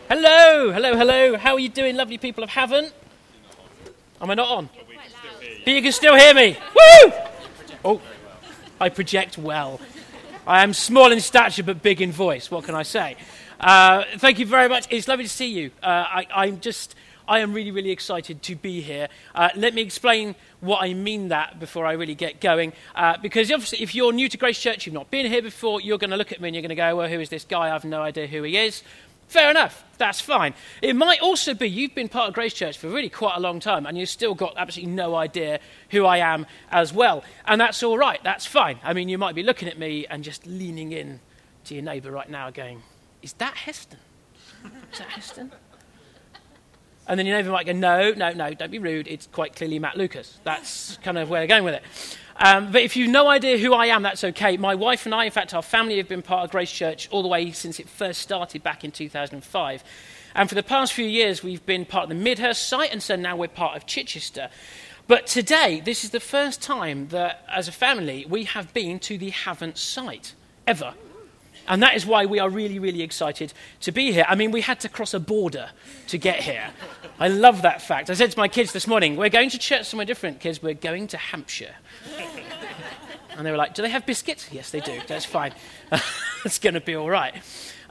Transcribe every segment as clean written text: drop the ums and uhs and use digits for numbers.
Hello, hello, hello. How are you doing, lovely people of Havant? Am I not on? But you can still hear me. Woo! Oh, I project well. I am small in stature but big in voice. What can I say? Thank you very much. It's lovely to see you. I am really, really excited to be here. Let me explain what I mean that before I really get going. Because obviously, if you're new to Grace Church, you've not been here before, you're going to look at me and you're going to go, well, who is this guy? I have no idea who he is. Fair enough. That's fine. It might also be you've been part of Grace Church for really quite a long time and you've still got absolutely no idea who I am as well. And that's all right. That's fine. I mean, you might be looking at me and just leaning in to your neighbour right now going, is that Heston? Is that Heston? And then your neighbour might go, no, don't be rude. It's quite clearly Matt Lucas. That's kind of where they're going with it. But if you've no idea who I am, that's okay. My wife and I, in fact, our family have been part of Grace Church all the way since it first started back in 2005. And for the past few years, we've been part of the Midhurst site, and so now we're part of Chichester. But today, this is the first time that, as a family, we have been to the Havant site, ever. And that is why we are really, really excited to be here. I mean, we had to cross a border to get here. I love that fact. I said to my kids this morning, we're going to church somewhere different, kids. We're going to Hampshire. And they were like, do they have biscuits? Yes, they do. That's fine. It's going to be all right.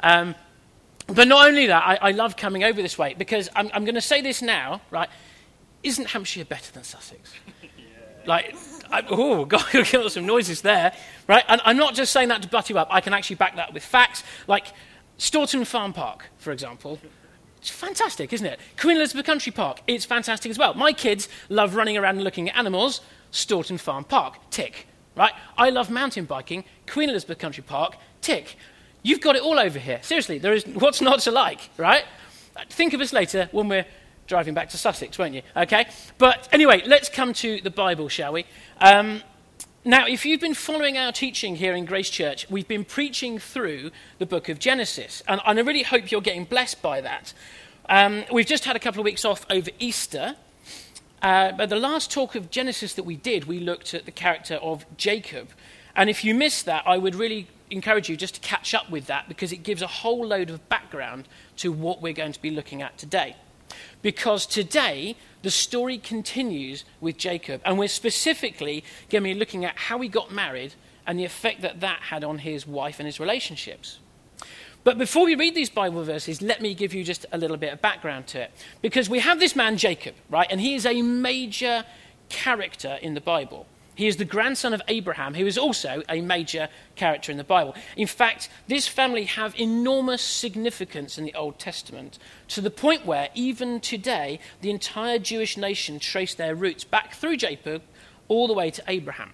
But not only that, I love coming over this way because I'm going to say this now, right? Isn't Hampshire better than Sussex? Like, oh, God, you'll get some noises there, right? And I'm not just saying that to butt you up. I can actually back that up with facts. Like Staunton Farm Park, for example. It's fantastic, isn't it? Queen Elizabeth Country Park, it's fantastic as well. My kids love running around and looking at animals. Staunton Farm Park, tick, right? I love mountain biking. Queen Elizabeth Country Park, tick. You've got it all over here. Seriously, there is what's not to like, right? Think of us later when we're driving back to Sussex, won't you? Okay? But anyway, let's come to the Bible, shall we? Now, if you've been following our teaching here in Grace Church, we've been preaching through the book of Genesis, and I really hope you're getting blessed by that. We've just had a couple of weeks off over Easter, but the last talk of Genesis that we did, we looked at the character of Jacob. And if you missed that, I would really encourage you just to catch up with that because it gives a whole load of background to what we're going to be looking at today. Because today, the story continues with Jacob, and we're specifically going to be looking at how he got married and the effect that that had on his wife and his relationships. But before we read these Bible verses, let me give you just a little bit of background to it. Because we have this man, Jacob, right? And he is a major character in the Bible. He is the grandson of Abraham, who is also a major character in the Bible. In fact, this family have enormous significance in the Old Testament, to the point where even today, the entire Jewish nation trace their roots back through Jacob all the way to Abraham.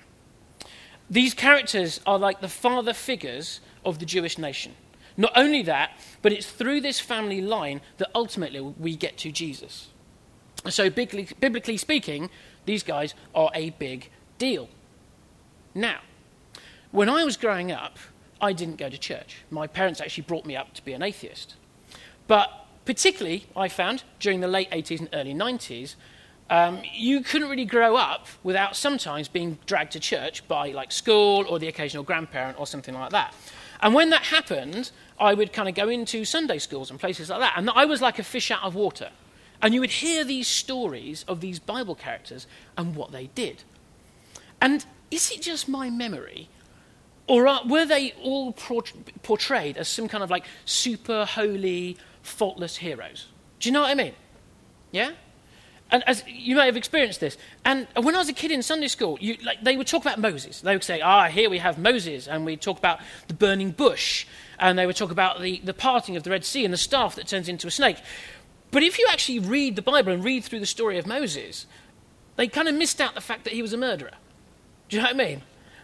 These characters are like the father figures of the Jewish nation. Not only that, but it's through this family line that ultimately we get to Jesus. So biblically speaking, these guys are a big deal. Now, when I was growing up, I didn't go to church. My parents actually brought me up to be an atheist. But particularly, I found, during the late 80s and early 90s, you couldn't really grow up without sometimes being dragged to church by like school or the occasional grandparent or something like that. And when that happened, I would kind of go into Sunday schools and places like that. And I was like a fish out of water. And you would hear these stories of these Bible characters and what they did. And is it just my memory? Or were they all portrayed as some kind of like super holy, faultless heroes? Do you know what I mean? Yeah? And as you may have experienced this. And when I was a kid in Sunday school, they would talk about Moses. They would say, here we have Moses. And we'd talk about the burning bush. And they would talk about the parting of the Red Sea and the staff that turns into a snake. But if you actually read the Bible and read through the story of Moses, they kind of missed out the fact that he was a murderer. Do you know what I mean?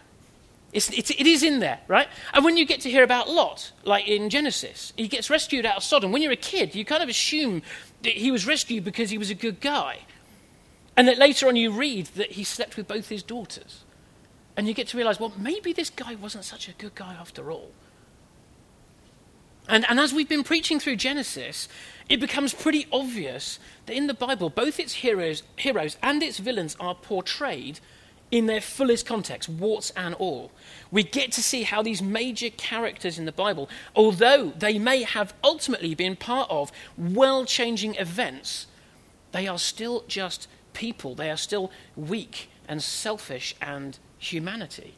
It is in there, right? And when you get to hear about Lot, like in Genesis, he gets rescued out of Sodom. When you're a kid, you kind of assume that he was rescued because he was a good guy. And that later on you read that he slept with both his daughters. And you get to realize, well, maybe this guy wasn't such a good guy after all. And as we've been preaching through Genesis, it becomes pretty obvious that in the Bible, both its heroes and its villains are portrayed in their fullest context, warts and all. We get to see how these major characters in the Bible, although they may have ultimately been part of world-changing events, they are still just people. They are still weak and selfish and humanity.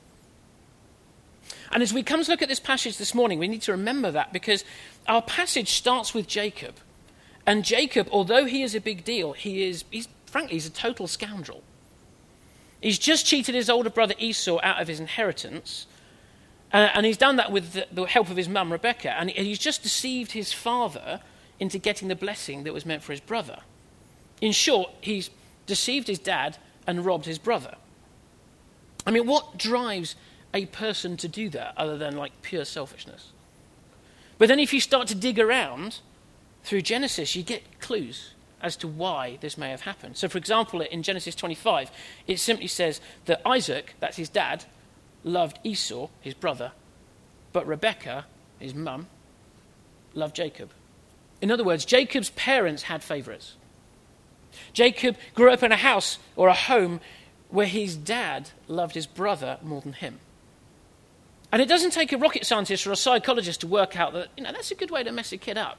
And as we come to look at this passage this morning, we need to remember that, because our passage starts with Jacob. And Jacob, although he is a big deal, he's a total scoundrel. He's just cheated his older brother Esau out of his inheritance, and he's done that with the help of his mum Rebekah, and he's just deceived his father into getting the blessing that was meant for his brother. In short, he's deceived his dad and robbed his brother. I mean, what drives a person to do that other than like pure selfishness? But then if you start to dig around through Genesis, you get clues as to why this may have happened. So, for example, in Genesis 25, it simply says that Isaac, that's his dad, loved Esau, his brother, but Rebekah, his mum, loved Jacob. In other words, Jacob's parents had favourites. Jacob grew up in a house or a home where his dad loved his brother more than him. And it doesn't take a rocket scientist or a psychologist to work out that, that's a good way to mess a kid up.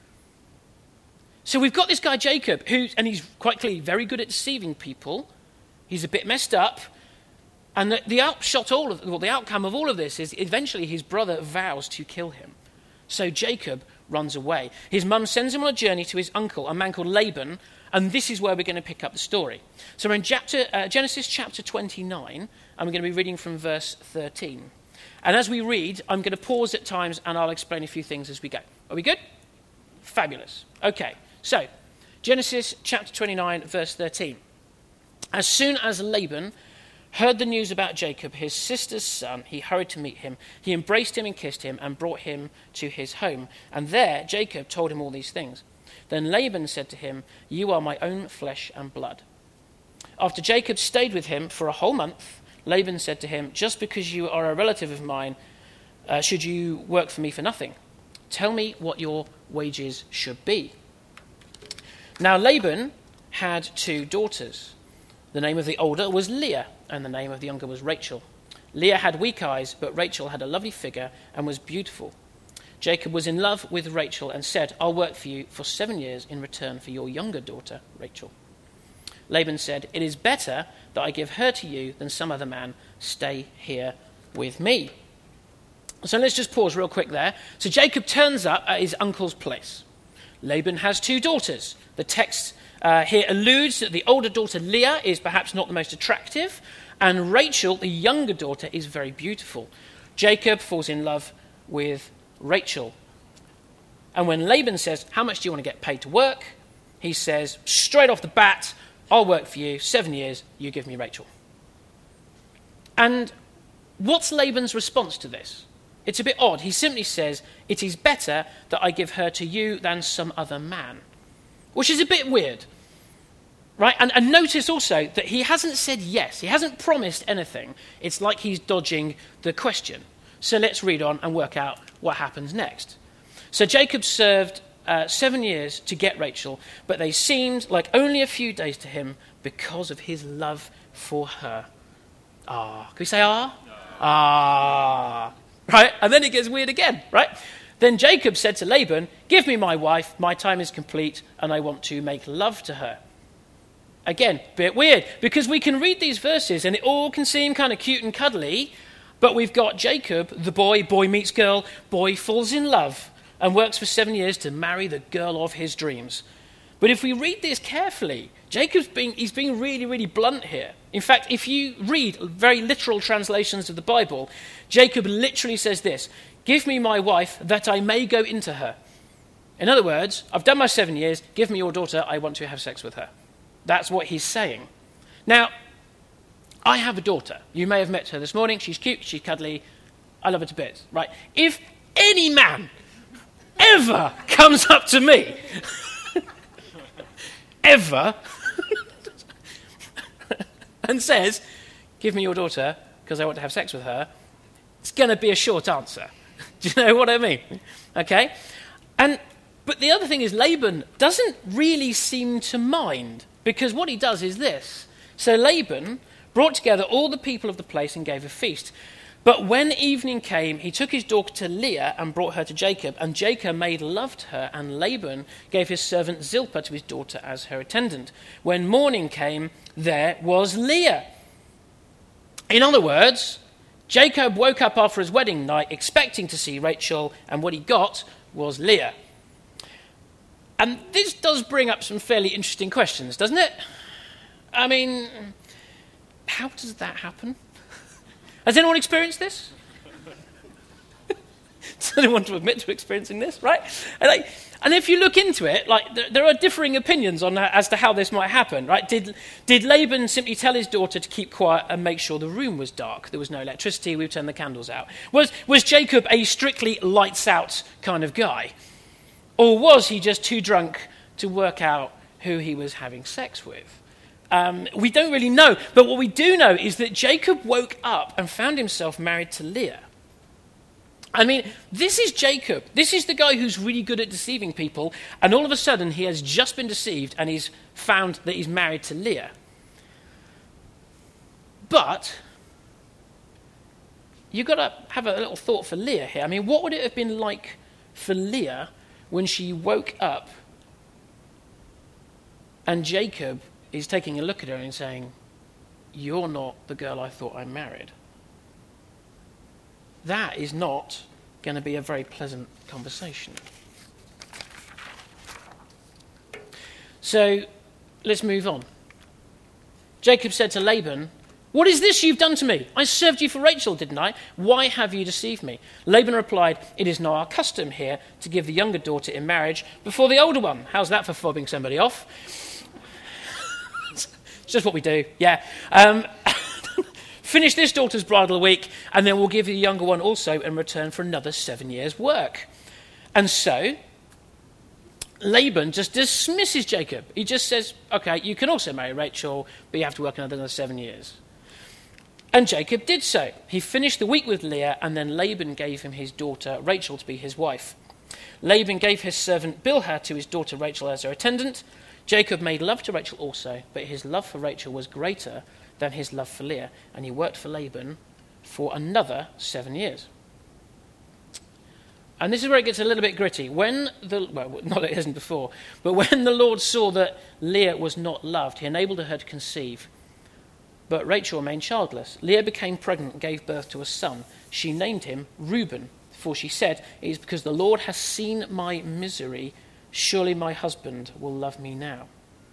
So we've got this guy Jacob, and he's quite clearly very good at deceiving people. He's a bit messed up. And the outcome of all of this is eventually his brother vows to kill him. So Jacob runs away. His mum sends him on a journey to his uncle, a man called Laban, and this is where we're going to pick up the story. So we're in Genesis chapter 29, and we're going to be reading from verse 13. And as we read, I'm going to pause at times, and I'll explain a few things as we go. Are we good? Fabulous. Okay. So, Genesis chapter 29, verse 13. As soon as Laban heard the news about Jacob, his sister's son, he hurried to meet him. He embraced him and kissed him and brought him to his home. And there Jacob told him all these things. Then Laban said to him, "You are my own flesh and blood." After Jacob stayed with him for a whole month, Laban said to him, "Just because you are a relative of mine, should you work for me for nothing? Tell me what your wages should be." Now Laban had 2 daughters. The name of the older was Leah, and the name of the younger was Rachel. Leah had weak eyes, but Rachel had a lovely figure and was beautiful. Jacob was in love with Rachel and said, "I'll work for you for 7 years in return for your younger daughter, Rachel." Laban said, "It is better that I give her to you than some other man. Stay here with me." So let's just pause real quick there. So Jacob turns up at his uncle's place. Laban has 2 daughters. The text here alludes that the older daughter, Leah, is perhaps not the most attractive, and Rachel, the younger daughter, is very beautiful. Jacob falls in love with Rachel. And when Laban says, "How much do you want to get paid to work?" he says, straight off the bat, "I'll work for you 7 years, you give me Rachel." And what's Laban's response to this? It's a bit odd. He simply says, "It is better that I give her to you than some other man," which is a bit weird, right? And notice also that he hasn't said yes. He hasn't promised anything. It's like he's dodging the question. So let's read on and work out what happens next. So Jacob served 7 years to get Rachel, but they seemed like only a few days to him because of his love for her. Ah, can we say ah? No. Ah. Right? And then it gets weird again, right? Then Jacob said to Laban, "Give me my wife, my time is complete, and I want to make love to her." Again, bit weird, because we can read these verses and it all can seem kind of cute and cuddly, but we've got Jacob, the boy meets girl, boy falls in love, and works for 7 years to marry the girl of his dreams. But if we read this carefully, he's being really, really blunt here. In fact, if you read very literal translations of the Bible, Jacob literally says this, "Give me my wife that I may go into her." In other words, I've done my 7 years, give me your daughter, I want to have sex with her. That's what he's saying. Now, I have a daughter. You may have met her this morning. She's cute, she's cuddly. I love her to bits, right? If any man ever comes up to me, ever, and says, "Give me your daughter because I want to have sex with her," it's going to be a short answer. Do you know what I mean? Okay? But the other thing is Laban doesn't really seem to mind, because what he does is this. So Laban brought together all the people of the place and gave a feast. But when evening came, he took his daughter Leah and brought her to Jacob, and Jacob made love to her, and Laban gave his servant Zilpah to his daughter as her attendant. When morning came, there was Leah. In other words, Jacob woke up after his wedding night expecting to see Rachel, and what he got was Leah. And this does bring up some fairly interesting questions, doesn't it? I mean, how does that happen? Has anyone experienced this? Does anyone want to admit to experiencing this, right? And if you look into it, there are differing opinions on as to how this might happen, right? Did Laban simply tell his daughter to keep quiet and make sure the room was dark? There was no electricity, we would turn the candles out. Was Jacob a strictly lights out kind of guy? Or was he just too drunk to work out who he was having sex with? We don't really know, but what we do know is that Jacob woke up and found himself married to Leah. I mean, this is Jacob. This is the guy who's really good at deceiving people, and all of a sudden he has just been deceived and he's found that he's married to Leah. But you've got to have a little thought for Leah here. I mean, what would it have been like for Leah when she woke up and Jacob is taking a look at her and saying, "You're not the girl I thought I married"? That is not going to be a very pleasant conversation. So let's move on. Jacob said to Laban, "What is this you've done to me? I served you for Rachel, didn't I? Why have you deceived me?" Laban replied, "It is not our custom here to give the younger daughter in marriage before the older one." How's that for fobbing somebody off? It's just what we do, yeah. Finish this daughter's bridal week, and then we'll give you the younger one also in return for another 7 years' work. And so, Laban just dismisses Jacob. He just says, "Okay, you can also marry Rachel, but you have to work another 7 years." And Jacob did so. He finished the week with Leah, and then Laban gave him his daughter Rachel to be his wife. Laban gave his servant Bilhah to his daughter Rachel as her attendant. Jacob made love to Rachel also, but his love for Rachel was greater than his love for Leah, and he worked for Laban for another 7 years. And this is where it gets a little bit gritty. Not that it isn't before, but when the Lord saw that Leah was not loved, he enabled her to conceive. But Rachel remained childless. Leah became pregnant and gave birth to a son. She named him Reuben, for she said, "It is because the Lord has seen my misery. Surely my husband will love me now."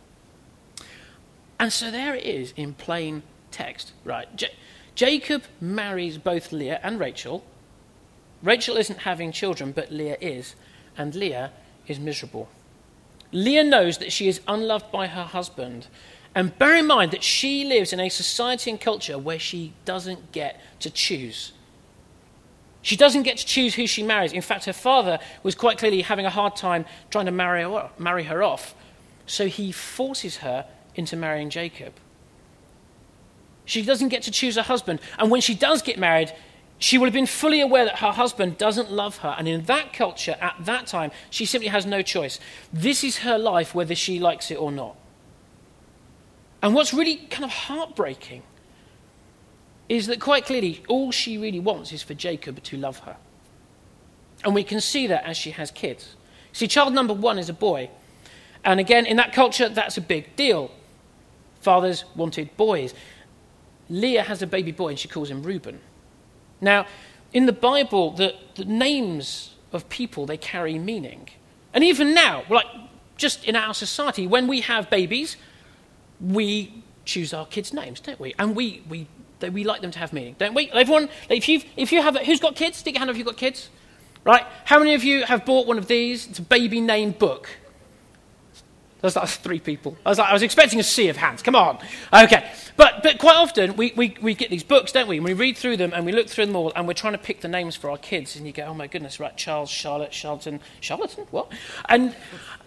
And so there it is in plain text, right? Jacob marries both Leah and Rachel. Rachel isn't having children, but Leah is, and Leah is miserable. Leah knows that she is unloved by her husband, and bear in mind that she lives in a society and culture where she doesn't get to choose. She doesn't get to choose who she marries. In fact, her father was quite clearly having a hard time trying to marry her off, so he forces her into marrying Jacob. She doesn't get to choose her husband, and when she does get married, she would have been fully aware that her husband doesn't love her, and in that culture, at that time, she simply has no choice. This is her life, whether she likes it or not. And what's really kind of heartbreaking is that quite clearly, all she really wants is for Jacob to love her. And we can see that as she has kids. See, child number one is a boy. And again, in that culture, that's a big deal. Fathers wanted boys. Leah has a baby boy and she calls him Reuben. Now, in the Bible, the names of people, they carry meaning. And even now, just in our society, when we have babies, we choose our kids' names, don't we? And we like them to have meaning, don't we? Everyone, if you have, who's got kids? Stick your hand up if you've got kids. Right? How many of you have bought one of these? It's a baby name book. That's like 3 people. I was expecting a sea of hands. Come on. Okay. But quite often we get these books, don't we? And we read through them and we look through them all and we're trying to pick the names for our kids. And you go, oh my goodness, right, Charles, Charlotte, Charlton. Charlatan? What? And,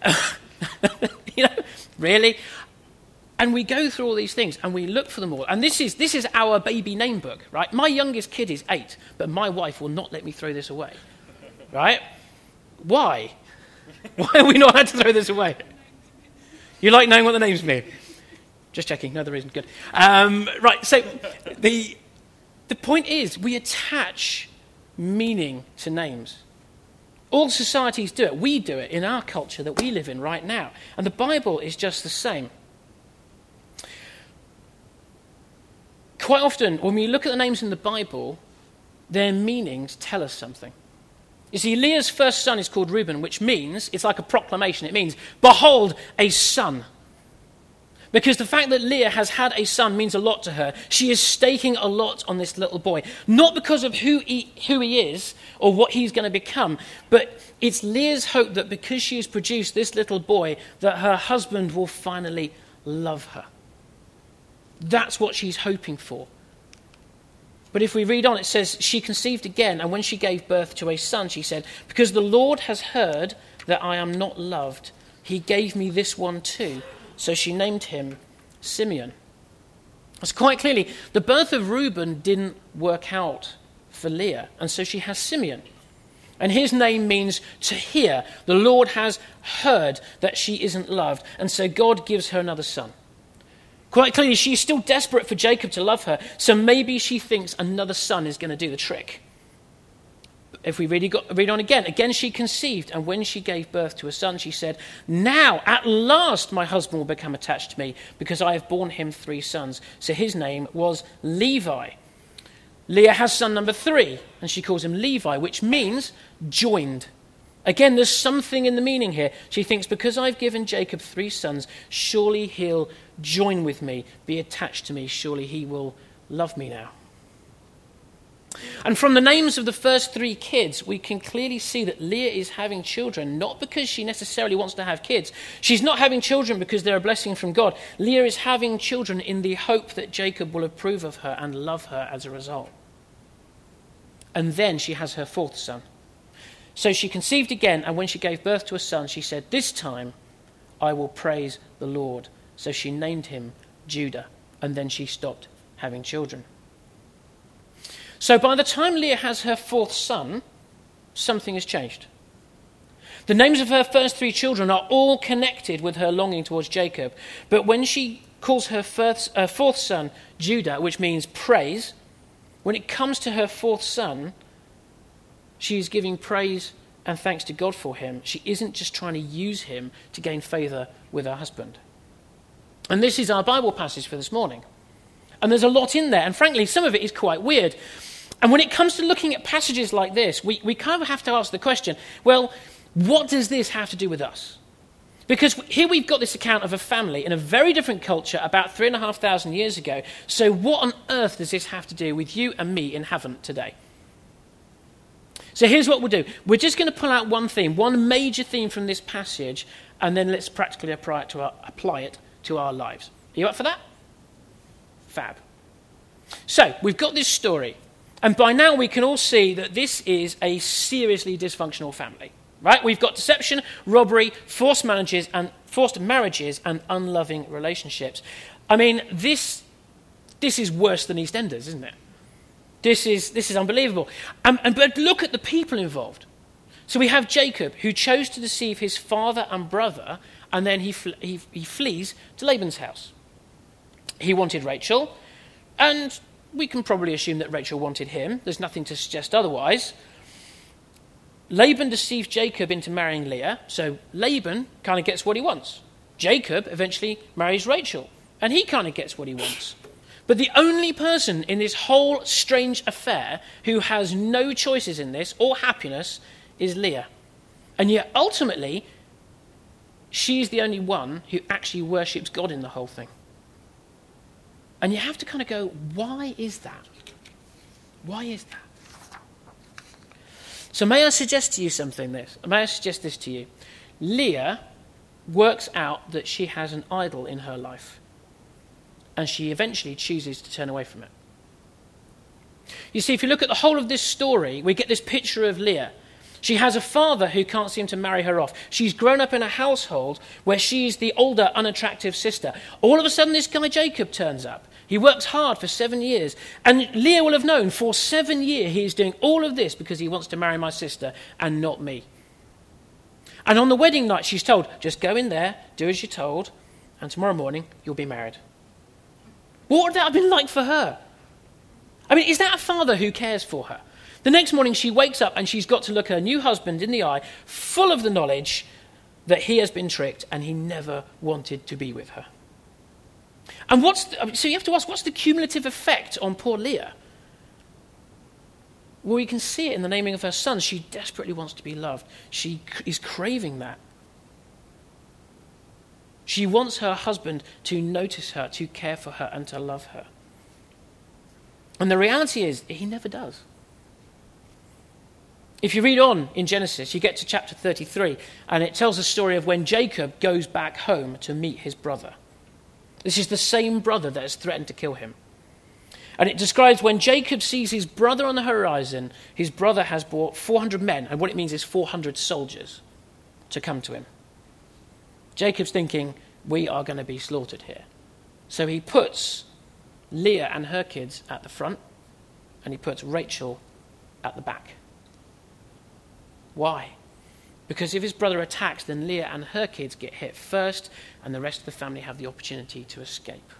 really? And we go through all these things and we look for them all. And this is our baby name book, right? My youngest kid is 8, but my wife will not let me throw this away. Right? Why? Why are we not allowed to throw this away? You like knowing what the names mean? Just checking. No, there isn't. Good. Right. So the point is, we attach meaning to names. All societies do it. We do it in our culture that we live in right now. And the Bible is just the same. Quite often, when we look at the names in the Bible, their meanings tell us something. You see, Leah's first son is called Reuben, which means, it's like a proclamation. It means, behold, a son. Because the fact that Leah has had a son means a lot to her. She is staking a lot on this little boy. Not because of who he is or what he's going to become, but it's Leah's hope that because she has produced this little boy, that her husband will finally love her. That's what she's hoping for. But if we read on, it says, she conceived again, and when she gave birth to a son, she said, because the Lord has heard that I am not loved, he gave me this one too. So she named him Simeon. It's quite clearly, the birth of Reuben didn't work out for Leah, and so she has Simeon. And his name means to hear. The Lord has heard that she isn't loved, and so God gives her another son. Quite clearly, she's still desperate for Jacob to love her, so maybe she thinks another son is going to do the trick. If we read on again she conceived, and when she gave birth to a son, she said, now, at last, my husband will become attached to me, because I have borne him 3 sons. So his name was Levi. Leah has son number 3, and she calls him Levi, which means joined. Again, there's something in the meaning here. She thinks, because I've given Jacob 3 sons, surely he'll join with me, be attached to me, surely he will love me now. And from the names of the first 3 kids, we can clearly see that Leah is having children, not because she necessarily wants to have kids. She's not having children because they're a blessing from God. Leah is having children in the hope that Jacob will approve of her and love her as a result. And then she has her 4th son. So she conceived again, and when she gave birth to a son, she said, this time I will praise the Lord. So she named him Judah, and then she stopped having children. So by the time Leah has her 4th son, something has changed. The names of her first 3 children are all connected with her longing towards Jacob. But when she calls her 4th son Judah, which means praise, when it comes to her 4th son, she is giving praise and thanks to God for him. She isn't just trying to use him to gain favour with her husband. And this is our Bible passage for this morning. And there's a lot in there, and frankly, some of it is quite weird. And when it comes to looking at passages like this, we kind of have to ask the question, well, what does this have to do with us? Because here we've got this account of a family in a very different culture about 3,500 years ago. So what on earth does this have to do with you and me in heaven today? So here's what we'll do. We're just going to pull out one theme, one major theme from this passage, and then let's practically apply it to our lives. Are you up for that? Fab. So, we've got this story, and by now we can all see that this is a seriously dysfunctional family, right? We've got deception, robbery, forced marriages, and unloving relationships. I mean, this is worse than EastEnders, isn't it? This is unbelievable. But look at the people involved. So we have Jacob, who chose to deceive his father and brother, and then he flees to Laban's house. He wanted Rachel, and we can probably assume that Rachel wanted him. There's nothing to suggest otherwise. Laban deceived Jacob into marrying Leah, so Laban kind of gets what he wants. Jacob eventually marries Rachel, and he kind of gets what he wants. But the only person in this whole strange affair who has no choices in this or happiness is Leah. And yet ultimately, she's the only one who actually worships God in the whole thing. And you have to kind of go, why is that? Why is that? So may I suggest to you something May I suggest this to you? Leah works out that she has an idol in her life, and she eventually chooses to turn away from it. You see, if you look at the whole of this story, we get this picture of Leah. She has a father who can't seem to marry her off. She's grown up in a household where she's the older, unattractive sister. All of a sudden, this guy Jacob turns up. He works hard for 7 years. And Leah will have known for 7 years he is doing all of this because he wants to marry my sister and not me. And on the wedding night, she's told, just go in there, do as you're told, and tomorrow morning, you'll be married. What would that have been like for her? I mean, is that a father who cares for her? The next morning she wakes up and she's got to look her new husband in the eye, full of the knowledge that he has been tricked and he never wanted to be with her. And so you have to ask, what's the cumulative effect on poor Leah? Well, you can see it in the naming of her son. She desperately wants to be loved. She is craving that. She wants her husband to notice her, to care for her, and to love her. And the reality is, he never does. If you read on in Genesis, you get to chapter 33, and it tells the story of when Jacob goes back home to meet his brother. This is the same brother that has threatened to kill him. And it describes when Jacob sees his brother on the horizon, his brother has brought 400 men, and what it means is 400 soldiers, to come to him. Jacob's thinking, we are going to be slaughtered here. So he puts Leah and her kids at the front, and he puts Rachel at the back. Why? Because if his brother attacks, then Leah and her kids get hit first, and the rest of the family have the opportunity to escape.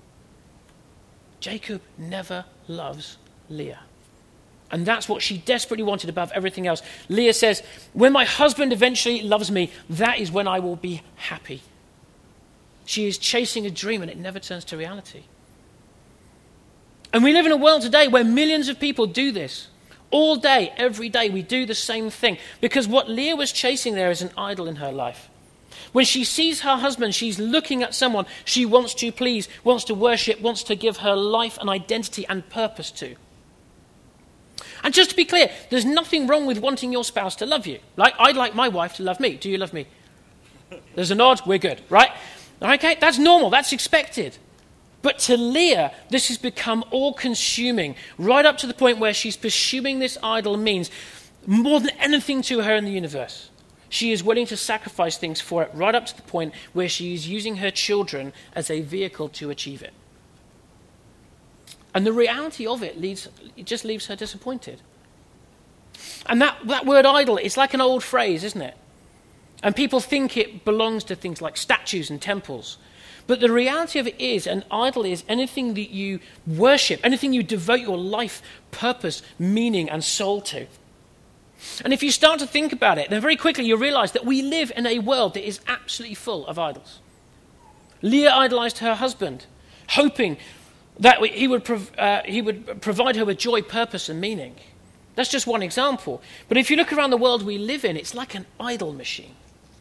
Jacob never loves Leah. And that's what she desperately wanted above everything else. Leah says, when my husband eventually loves me, that is when I will be happy. She is chasing a dream and it never turns to reality. And we live in a world today where millions of people do this. All day, every day, we do the same thing. Because what Leah was chasing there is an idol in her life. When she sees her husband, she's looking at someone she wants to please, wants to worship, wants to give her life and identity and purpose to. And just to be clear, there's nothing wrong with wanting your spouse to love you. Like, I'd like my wife to love me. Do you love me? There's a nod, we're good, right? Okay, that's normal, that's expected. But to Leah, this has become all-consuming, right up to the point where she's pursuing this idol means more than anything to her in the universe. She is willing to sacrifice things for it, right up to the point where she is using her children as a vehicle to achieve it. And the reality of it just leaves her disappointed. And that word idol is like an old phrase, isn't it? And people think it belongs to things like statues and temples. But the reality of it is, an idol is anything that you worship, anything you devote your life, purpose, meaning, and soul to. And if you start to think about it, then very quickly you realize that we live in a world that is absolutely full of idols. Leah idolized her husband, hoping that he would provide her with joy, purpose, and meaning. That's just one example. But if you look around the world we live in, it's like an idol machine.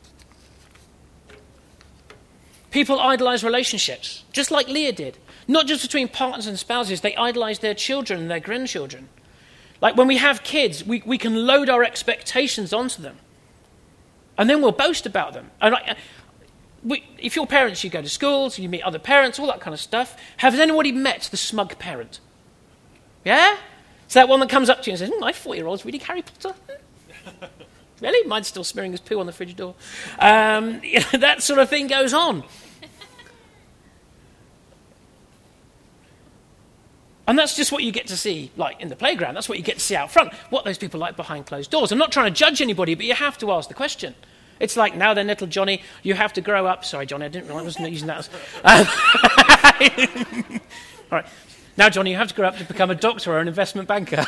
People idolize relationships, just like Leah did. Not just between partners and spouses, they idolize their children and their grandchildren. Like when we have kids, we can load our expectations onto them. And then we'll boast about them. And if you're parents, you go to schools, you meet other parents, all that kind of stuff. Has anybody met the smug parent? Yeah? It's that one that comes up to you and says, my 4-year-old's reading Harry Potter. Really? Mine's still smearing his poo on the fridge door. That sort of thing goes on. And that's just what you get to see, like, in the playground. That's what you get to see out front, what those people like behind closed doors. I'm not trying to judge anybody, but you have to ask the question. It's like, now then, little Johnny, you have to grow up. Sorry, Johnny, I wasn't using that. All right. Now, Johnny, you have to grow up to become a doctor or an investment banker.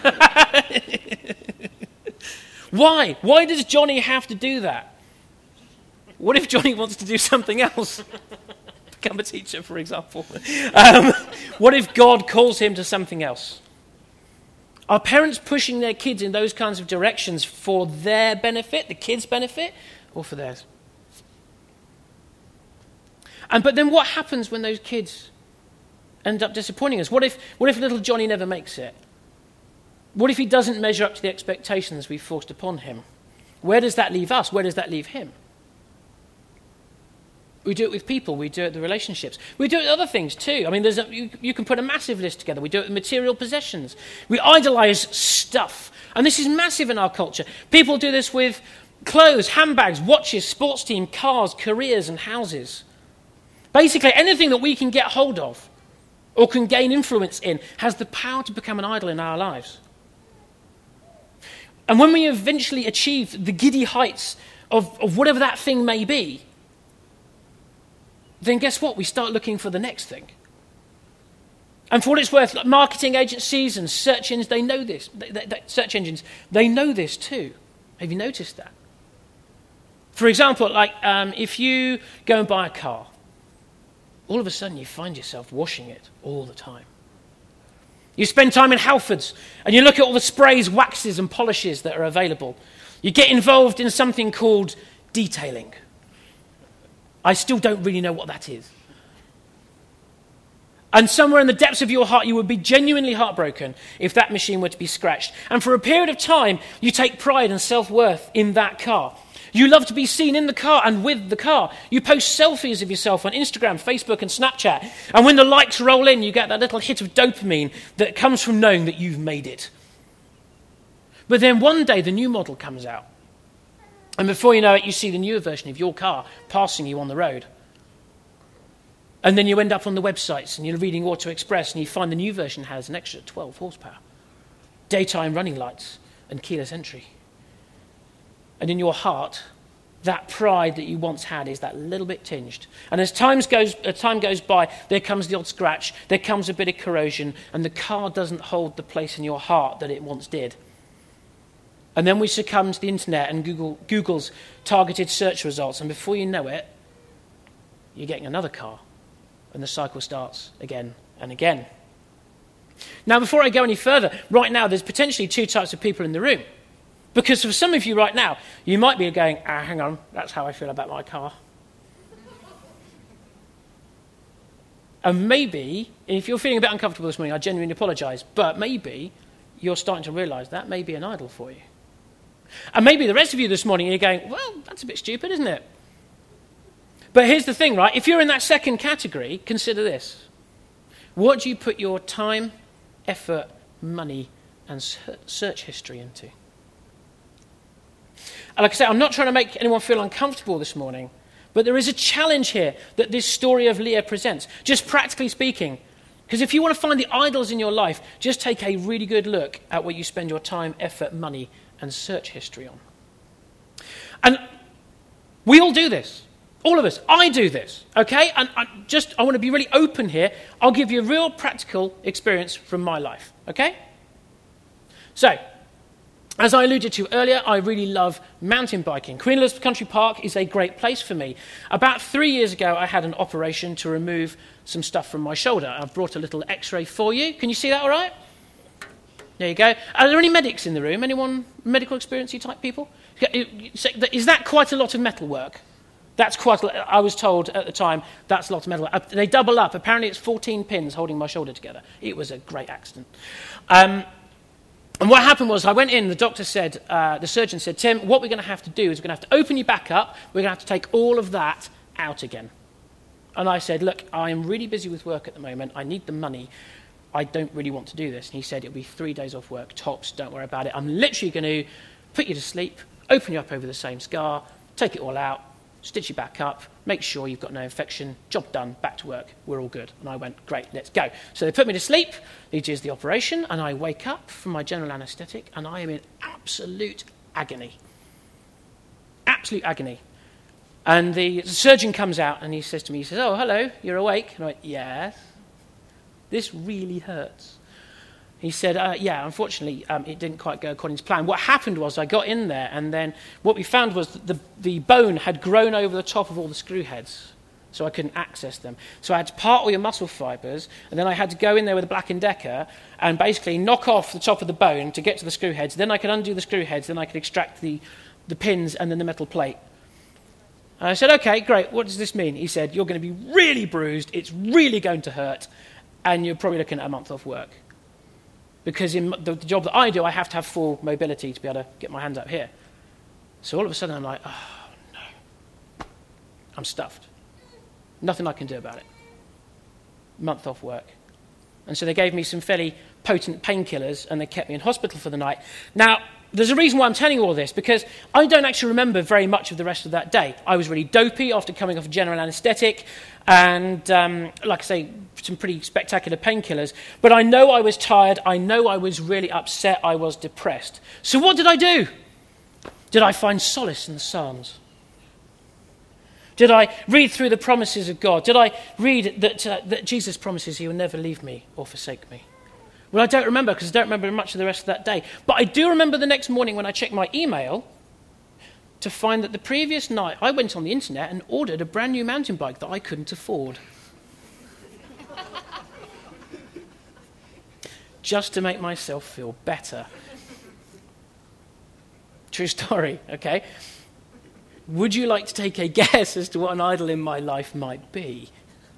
Why? Why does Johnny have to do that? What if Johnny wants to do something else? Become a teacher, for example. What if God calls him to something else? Are parents pushing their kids in those kinds of directions for their benefit, the kids' benefit, or for theirs? But then what happens when those kids end up disappointing us? What if little Johnny never makes it? What if he doesn't measure up to the expectations we've forced upon him? Where does that leave us? Where does that leave him? We do it with people. We do it with relationships. We do it with other things too. I mean, you can put a massive list together. We do it with material possessions. We idolize stuff. And this is massive in our culture. People do this with clothes, handbags, watches, sports team, cars, careers, and houses. Basically, anything that we can get hold of or can gain influence in has the power to become an idol in our lives. And when we eventually achieve the giddy heights of whatever that thing may be, then guess what? We start looking for the next thing. And for what it's worth, like marketing agencies and search engines, they know this. Search engines, they know this too. Have you noticed that? For example, like if you go and buy a car, all of a sudden you find yourself washing it all the time. You spend time in Halfords and you look at all the sprays, waxes and polishes that are available. You get involved in something called detailing. I still don't really know what that is. And somewhere in the depths of your heart, you would be genuinely heartbroken if that machine were to be scratched. And for a period of time, you take pride and self-worth in that car. You love to be seen in the car and with the car. You post selfies of yourself on Instagram, Facebook, and Snapchat. And when the likes roll in, you get that little hit of dopamine that comes from knowing that you've made it. But then one day, the new model comes out. And before you know it, you see the newer version of your car passing you on the road. And then you end up on the websites and you're reading Auto Express and you find the new version has an extra 12 horsepower, daytime running lights and keyless entry. And in your heart, that pride that you once had is that little bit tinged. And as time goes by, there comes the odd scratch, there comes a bit of corrosion, and the car doesn't hold the place in your heart that it once did. And then we succumb to the internet and Google's targeted search results, and before you know it, you're getting another car. And the cycle starts again and again. Now, before I go any further, right now there's potentially two types of people in the room. Because for some of you right now, you might be going, hang on, that's how I feel about my car. And maybe, if you're feeling a bit uncomfortable this morning, I genuinely apologise, but maybe you're starting to realise that may be an idol for you. And maybe the rest of you this morning, you're going, well, that's a bit stupid, isn't it? But here's the thing, right? If you're in that second category, consider this. What do you put your time, effort, money, and search history into? And like I say, I'm not trying to make anyone feel uncomfortable this morning, but there is a challenge here that this story of Leah presents, just practically speaking. Because if you want to find the idols in your life, just take a really good look at what you spend your time, effort, money, and search history on. And we all do this. All of us. I do this, okay? And I want to be really open here. I'll give you a real practical experience from my life, okay? So, as I alluded to earlier, I really love mountain biking. Queen Elizabeth Country Park is a great place for me. About 3 years ago, I had an operation to remove some stuff from my shoulder. I've brought a little x-ray for you. Can you see that all right? There you go. Are there any medics in the room? Anyone medical experiencey type people? Is that quite a lot of metal work? That's quite a lot. I was told at the time, that's a lot of metal work. They double up. Apparently it's 14 pins holding my shoulder together. It was a great accident. And what happened was I went in, the doctor said, the surgeon said, Tim, what we're going to have to do is we're going to have to open you back up. We're going to have to take all of that out again. And I said, look, I am really busy with work at the moment. I need the money. I don't really want to do this. And he said, it'll be 3 days off work, tops, don't worry about it. I'm literally going to put you to sleep, open you up over the same scar, take it all out, stitch you back up, make sure you've got no infection, job done, back to work, we're all good. And I went, great, let's go. So they put me to sleep, he does the operation, and I wake up from my general anaesthetic, and I am in absolute agony. Absolute agony. And the surgeon comes out, and he says to me, he says, oh, hello, you're awake? And I went, yes. This really hurts. He said, yeah, unfortunately, it didn't quite go according to plan. What happened was I got in there, and then what we found was that the bone had grown over the top of all the screw heads, so I couldn't access them. So I had to part all your muscle fibres, and then I had to go in there with a Black & Decker and basically knock off the top of the bone to get to the screw heads. Then I could undo the screw heads, then I could extract the pins and then the metal plate. And I said, okay, great, what does this mean? He said, you're going to be really bruised, it's really going to hurt, and you're probably looking at a month off work. Because in the job that I do, I have to have full mobility to be able to get my hands up here. So all of a sudden I'm like, oh, no. I'm stuffed. Nothing I can do about it. Month off work. And so they gave me some fairly potent painkillers, and they kept me in hospital for the night. Now, there's a reason why I'm telling you all this, because I don't actually remember very much of the rest of that day. I was really dopey after coming off general anaesthetic, and like I say, some pretty spectacular painkillers. But I know I was tired, I know I was really upset, I was depressed. So what did I do? Did I find solace in the Psalms? Did I read through the promises of God? Did I read that Jesus promises he will never leave me or forsake me? Well, I don't remember because I don't remember much of the rest of that day. But I do remember the next morning when I checked my email to find that the previous night I went on the internet and ordered a brand new mountain bike that I couldn't afford. Just to make myself feel better. True story, okay? Would you like to take a guess as to what an idol in my life might be?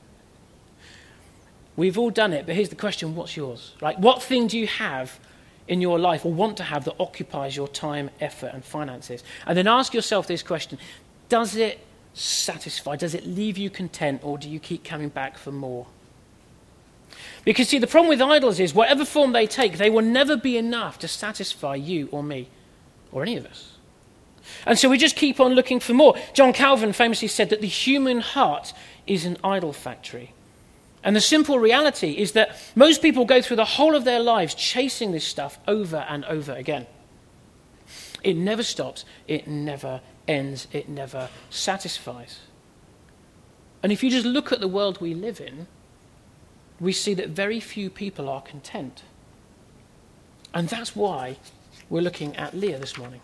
We've all done it, but here's the question, what's yours? Right? What thing do you have in your life or want to have that occupies your time, effort, and finances? And then ask yourself this question, does it satisfy? Does it leave you content, or do you keep coming back for more? Because, see, the problem with idols is whatever form they take, they will never be enough to satisfy you or me or any of us. And so we just keep on looking for more. John Calvin famously said that the human heart is an idol factory. And the simple reality is that most people go through the whole of their lives chasing this stuff over and over again. It never stops. It never ends. It never satisfies. And if you just look at the world we live in, we see that very few people are content. And that's why we're looking at Leah this morning.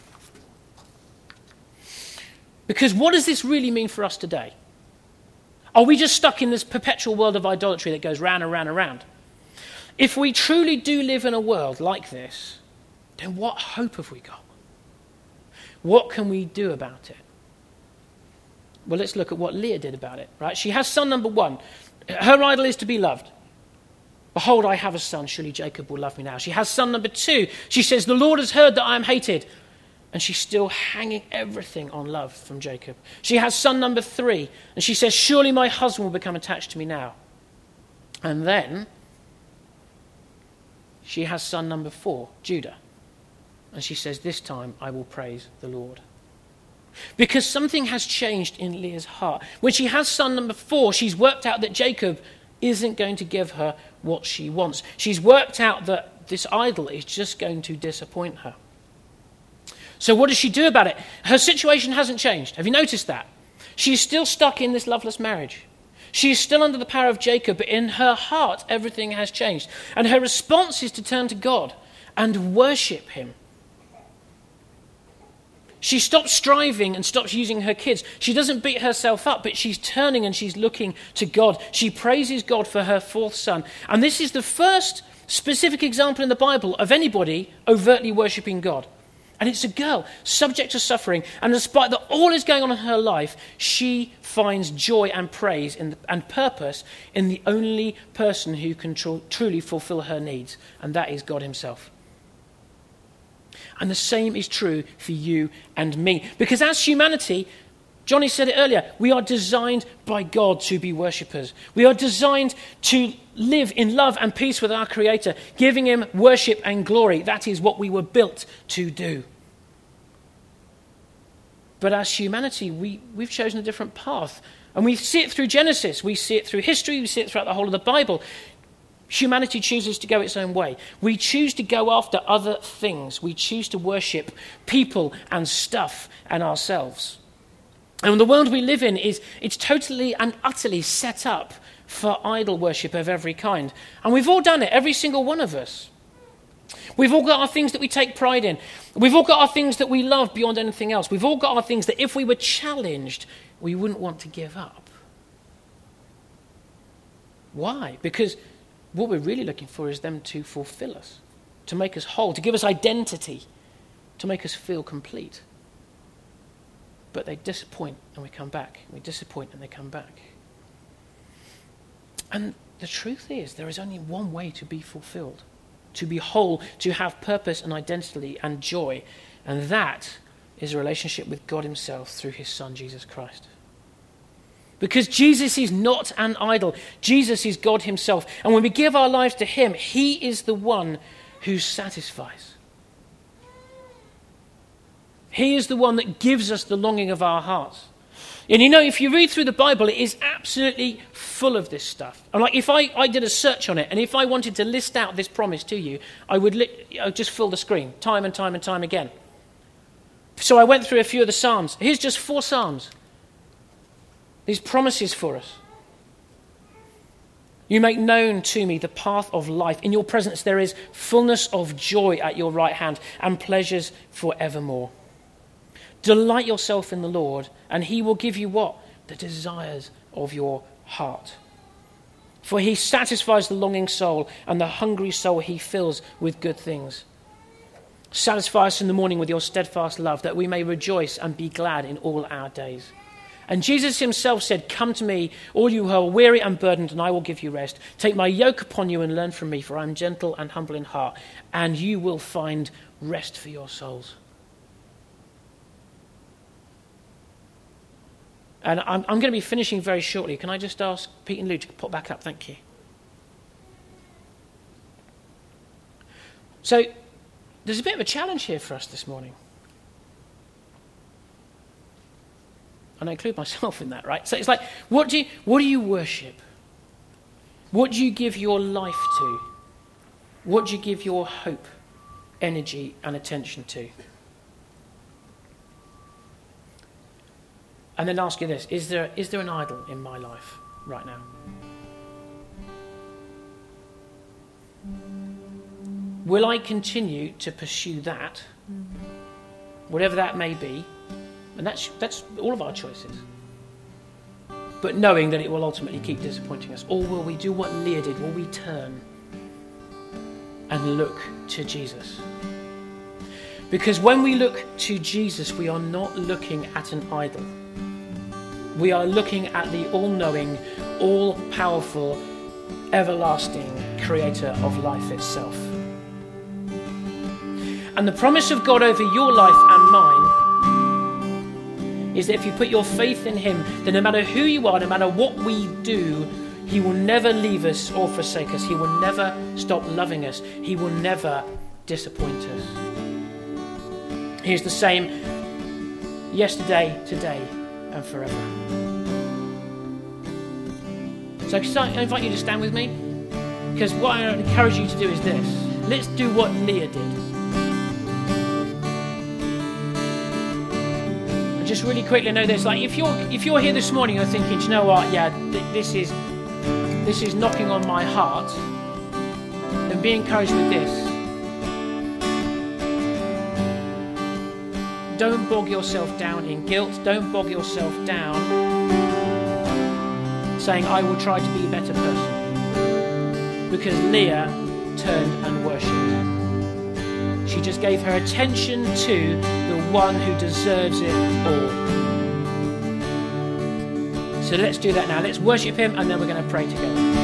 Because what does this really mean for us today? Are we just stuck in this perpetual world of idolatry that goes round and round and round? If we truly do live in a world like this, then what hope have we got? What can we do about it? Well, let's look at what Leah did about it, right? She has son number 1. Her idol is to be loved. Behold, I have a son. Surely Jacob will love me now. She has son number 2. She says, the Lord has heard that I am hated. And she's still hanging everything on love from Jacob. She has son number 3. And she says, surely my husband will become attached to me now. And then she has son number 4, Judah. And she says, this time I will praise the Lord. Because something has changed in Leah's heart. When she has son number 4, she's worked out that Jacob isn't going to give her what she wants. She's worked out that this idol is just going to disappoint her. So what does she do about it? Her situation hasn't changed. Have you noticed that? She's still stuck in this loveless marriage. She's still under the power of Jacob, but in her heart, everything has changed. And her response is to turn to God and worship him. She stops striving and stops using her kids. She doesn't beat herself up, but she's turning and she's looking to God. She praises God for her 4th son. And this is the first specific example in the Bible of anybody overtly worshipping God. And it's a girl subject to suffering. And despite that all is going on in her life, she finds joy and praise and purpose in the only person who can truly fulfill her needs. And that is God himself. And the same is true for you and me. Because as humanity, Johnny said it earlier, we are designed by God to be worshippers. We are designed to live in love and peace with our Creator, giving him worship and glory. That is what we were built to do. But as humanity, we've chosen a different path. And we see it through Genesis. We see it through history. We see it throughout the whole of the Bible. Humanity chooses to go its own way. We choose to go after other things. We choose to worship people and stuff and ourselves. And the world we live in it's totally and utterly set up for idol worship of every kind. And we've all done it, every single one of us. We've all got our things that we take pride in. We've all got our things that we love beyond anything else. We've all got our things that if we were challenged, we wouldn't want to give up. Why? Because what we're really looking for is them to fulfill us, to make us whole, to give us identity, to make us feel complete. But they disappoint and we come back. We disappoint and they come back. And the truth is, there is only one way to be fulfilled, to be whole, to have purpose and identity and joy. And that is a relationship with God himself through his Son, Jesus Christ. Because Jesus is not an idol. Jesus is God himself. And when we give our lives to him, he is the one who satisfies. He is the one that gives us the longing of our hearts. And you know, if you read through the Bible, it is absolutely full of this stuff. And like if I did a search on it, and if I wanted to list out this promise to you, I would just fill the screen time and time and time again. So I went through a few of the Psalms. Here's just 4 Psalms. these promises for us. You make known to me the path of life. In your presence there is fullness of joy at your right hand and pleasures forevermore. Delight yourself in the Lord, and he will give you what? The desires of your heart. For he satisfies the longing soul, and the hungry soul he fills with good things. Satisfy us in the morning with your steadfast love, that we may rejoice and be glad in all our days. And Jesus himself said, come to me, all you who are weary and burdened, and I will give you rest. Take my yoke upon you and learn from me, for I am gentle and humble in heart, and you will find rest for your souls. And I'm going to be finishing very shortly. Can I just ask Pete and Lou to pop back up? Thank you. So, there's a bit of a challenge here for us this morning. And I include myself in that, right? So it's like, what do you worship? What do you give your life to? What do you give your hope, energy, and attention to? And then ask you this, is there an idol in my life right now? Will I continue to pursue that, whatever that may be? And that's all of our choices. But knowing that it will ultimately keep disappointing us. Or will we do what Leah did? Will we turn and look to Jesus? Because when we look to Jesus, we are not looking at an idol. We are looking at the all-knowing, all-powerful, everlasting creator of life itself. And the promise of God over your life and mine is that if you put your faith in him, then no matter who you are, no matter what we do, he will never leave us or forsake us. He will never stop loving us. He will never disappoint us. He is the same yesterday, today, and forever. So I invite you to stand with me, because what I encourage you to do is this. Let's do what Leah did. And just really quickly know this, like if you're here this morning, you're thinking, do you know what? Yeah, this is knocking on my heart. Then be encouraged with this. Don't bog yourself down in guilt. Don't bog yourself down saying, I will try to be a better person. Because Leah turned and worshipped. She just gave her attention to the one who deserves it all. So let's do that now. Let's worship him, and then we're going to pray together.